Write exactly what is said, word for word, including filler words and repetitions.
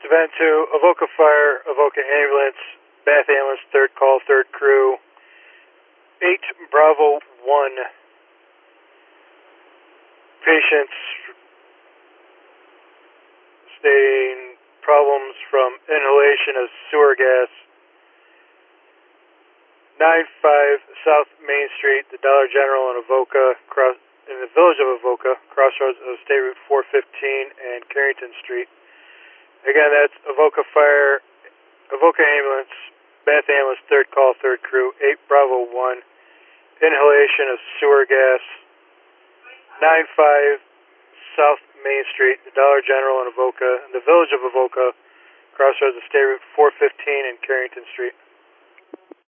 Event two, Avoca Fire, Avoca Ambulance, Bath Ambulance, third call, third crew, eight Bravo one. Patients stating problems from inhalation of sewer gas. nine five South Main Street, the Dollar General in Avoca, cross, in the village of Avoca, crossroads of State Route four fifteen and Carrington Street. Again, that's Avoca Fire, Avoca Ambulance, Bath Ambulance, third call, third crew, eight Bravo one, inhalation of sewer gas. nine five South Main Street, the Dollar General in Avoca, in the village of Avoca, crossroads of State Route four fifteen and Carrington Street.